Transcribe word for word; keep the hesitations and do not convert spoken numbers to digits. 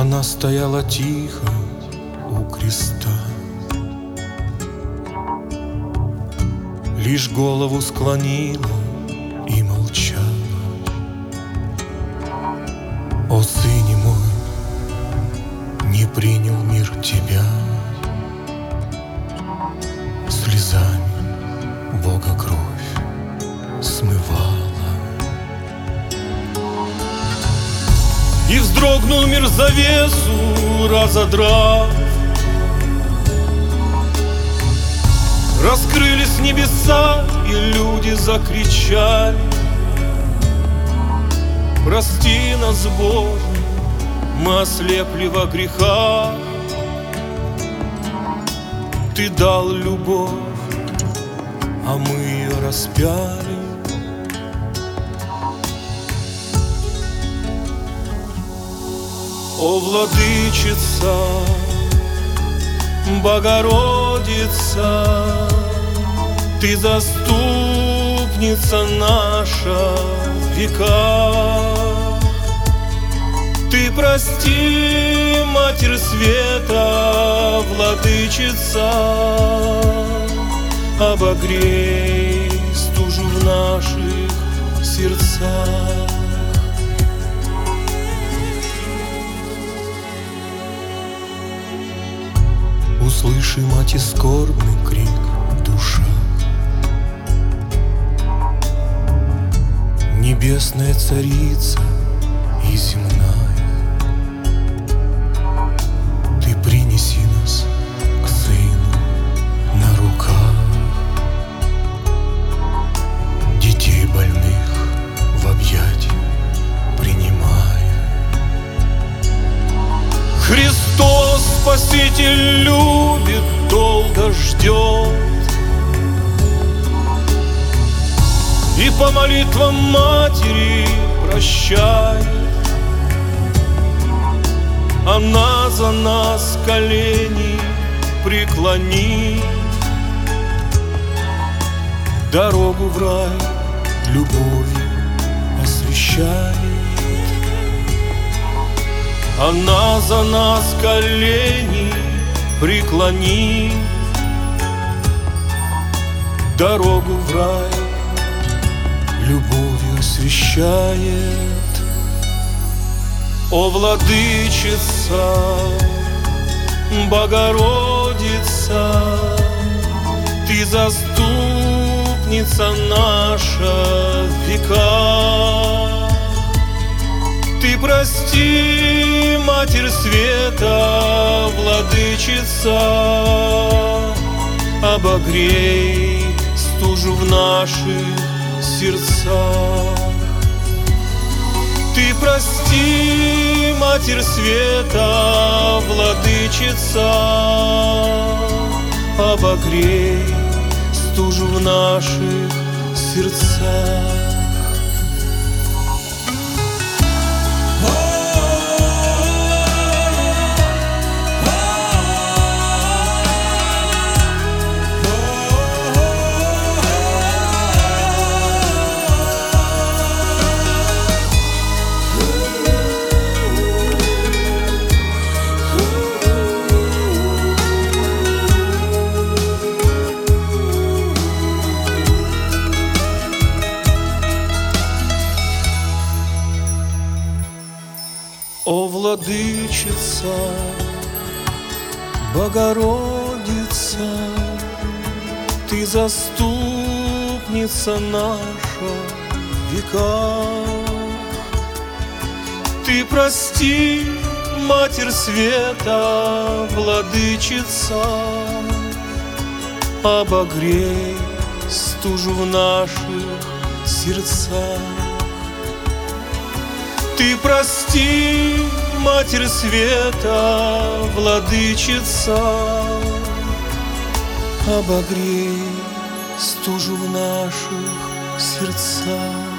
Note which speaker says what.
Speaker 1: Она стояла тихо у креста, лишь голову склонила и молчала. О, сыне мой, не принял мир тебя, слезами Бога кровь смывала. И вздрогнул мир завесу, разодрав, раскрылись небеса, и люди закричали: прости нас, Боже, мы ослепли во грехах. Ты дал любовь, а мы ее распяли. О, Владычица, Богородица, Ты заступница наша в веках. Ты прости, Матерь Света, Владычица, обогрей стужу в наших сердцах. Услыши, мать, и скорбный крик душа. Небесная царица и земная, Ты принеси нас к Сыну на руках, детей больных в объятия принимая. Христос Спаситель любит, долго ждет, и по молитвам Матери прощает. Она за нас колени преклонит, дорогу в рай любовью освещает. Она за нас колени преклонит, дорогу в рай любовью освещает. О, Владычица, Богородица, Ты заступница наша в веках. Ты прости, Матерь Света, Владычица, обогрей стужу в наших сердцах. Ты прости, Матерь Света, Владычица, обогрей стужу в наших сердцах. О, Владычица, Богородица, Ты заступница наша в веках. Ты прости, Матерь Света, Владычица, обогрей стужу в наших сердцах. Ты прости, Матерь Света, Владычица, обогрей стужу в наших сердцах.